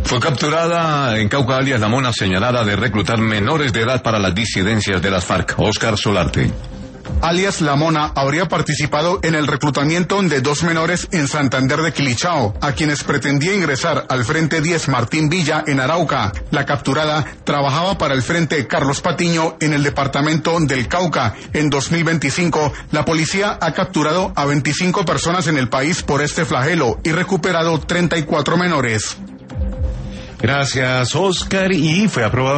Fue capturada en Cauca, alias La Mona, señalada de reclutar menores de edad para las disidencias de las FARC. Oscar Solarte. Alias La Mona habría participado en el reclutamiento de 2 menores en Santander de Quilichao, a quienes pretendía ingresar al Frente 10 Martín Villa en Arauca. La capturada trabajaba para el Frente Carlos Patiño en el departamento del Cauca. En 2025, la policía ha capturado a 25 personas en el país por este flagelo y recuperado 34 menores. Gracias, Oscar, y fue aprobado